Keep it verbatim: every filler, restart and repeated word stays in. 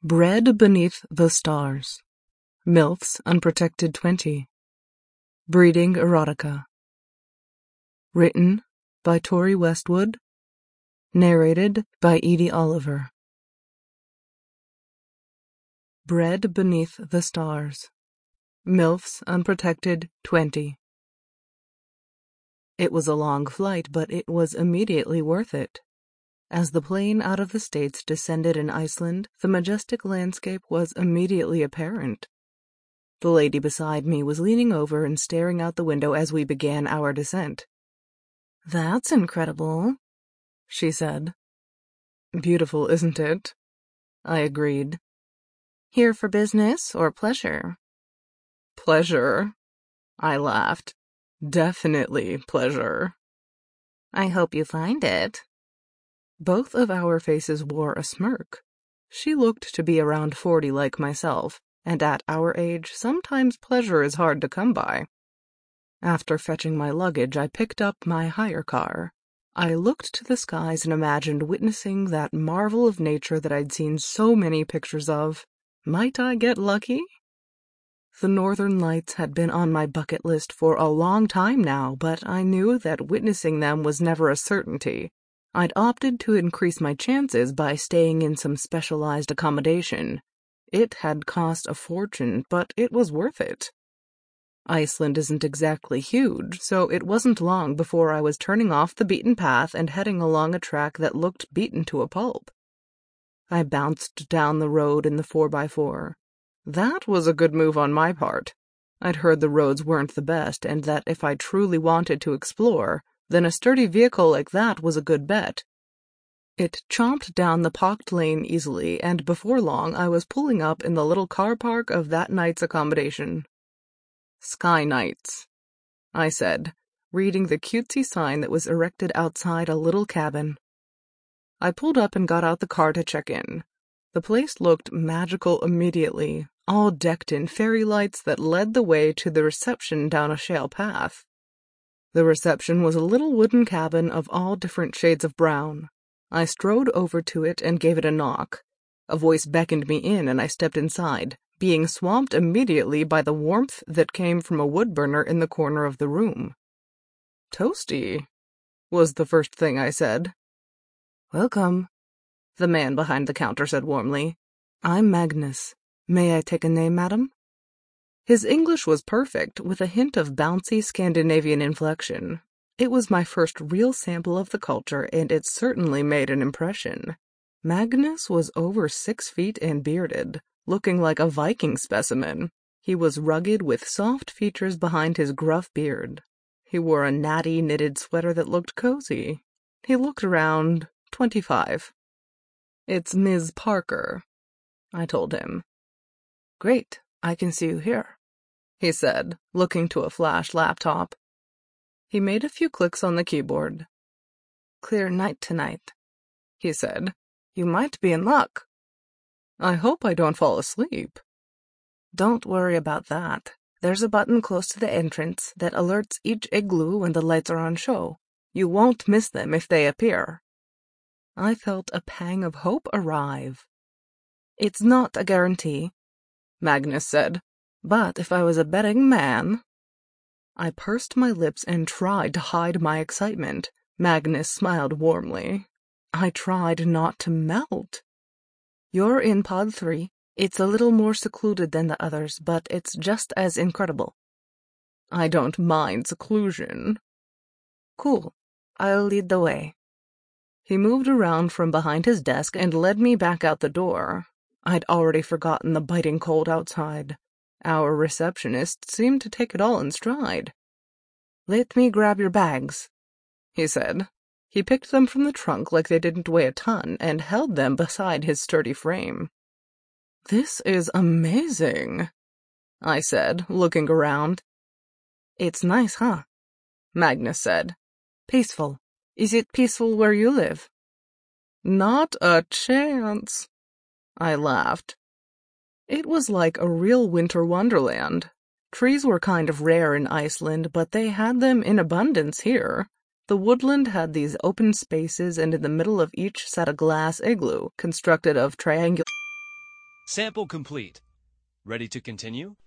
Bred Beneath the Stars. MILFs Unprotected twenty. Breeding Erotica. Written by Tori Westwood. Narrated by Edie Oliver. Bred Beneath the Stars. MILFs Unprotected twenty. It was a long flight, but it was immediately worth it. As the plane out of the States descended in Iceland, the majestic landscape was immediately apparent. The lady beside me was leaning over and staring out the window as we began our descent. "That's incredible," she said. "Beautiful, isn't it?" I agreed. "Here for business or pleasure?" "Pleasure," I laughed. "Definitely pleasure." "I hope you find it." Both of our faces wore a smirk. She looked to be around forty like myself, and at our age sometimes pleasure is hard to come by. After fetching my luggage, I picked up my hire car. I looked to the skies and imagined witnessing that marvel of nature that I'd seen so many pictures of. Might I get lucky? The Northern Lights had been on my bucket list for a long time now, but I knew that witnessing them was never a certainty. I'd opted to increase my chances by staying in some specialized accommodation. It had cost a fortune, but it was worth it. Iceland isn't exactly huge, so it wasn't long before I was turning off the beaten path and heading along a track that looked beaten to a pulp. I bounced down the road in the four by four. That was a good move on my part. I'd heard the roads weren't the best, and that if I truly wanted to explore, then a sturdy vehicle like that was a good bet. It chomped down the pocked lane easily, and before long I was pulling up in the little car park of that night's accommodation. "Sky Nights," I said, reading the cutesy sign that was erected outside a little cabin. I pulled up and got out the car to check in. The place looked magical immediately, all decked in fairy lights that led the way to the reception down a shale path. The reception was a little wooden cabin of all different shades of brown. I strode over to it and gave it a knock. A voice beckoned me in, and I stepped inside, being swamped immediately by the warmth that came from a wood burner in the corner of the room. "Toasty," was the first thing I said. "Welcome," the man behind the counter said warmly. "I'm Magnus. May I take a name, madam?" His English was perfect, with a hint of bouncy Scandinavian inflection. It was my first real sample of the culture, and it certainly made an impression. Magnus was over six feet and bearded, looking like a Viking specimen. He was rugged with soft features behind his gruff beard. He wore a natty knitted sweater that looked cozy. He looked around twenty-five. "It's Miz Parker," I told him. "Great. I can see you here," he said, looking to a flash laptop. He made a few clicks on the keyboard. "Clear night tonight," he said. "You might be in luck." "I hope I don't fall asleep." "Don't worry about that. There's a button close to the entrance that alerts each igloo when the lights are on show. You won't miss them if they appear." I felt a pang of hope arrive. "It's not a guarantee," Magnus said, "but if I was a betting man—" I pursed my lips and tried to hide my excitement. Magnus smiled warmly. I tried not to melt. "You're in pod three. It's a little more secluded than the others, but it's just as incredible." "I don't mind seclusion." "Cool. I'll lead the way." He moved around from behind his desk and led me back out the door. I'd already forgotten the biting cold outside. Our receptionist seemed to take it all in stride. "Let me grab your bags," he said. He picked them from the trunk like they didn't weigh a ton and held them beside his sturdy frame. "This is amazing," I said, looking around. "It's nice, huh?" Magnus said. "Peaceful. Is it peaceful where you live?" "Not a chance," I laughed. It was like a real winter wonderland. Trees were kind of rare in Iceland, but they had them in abundance here. The woodland had these open spaces, and in the middle of each sat a glass igloo, constructed of triangular Sample complete. Ready to continue?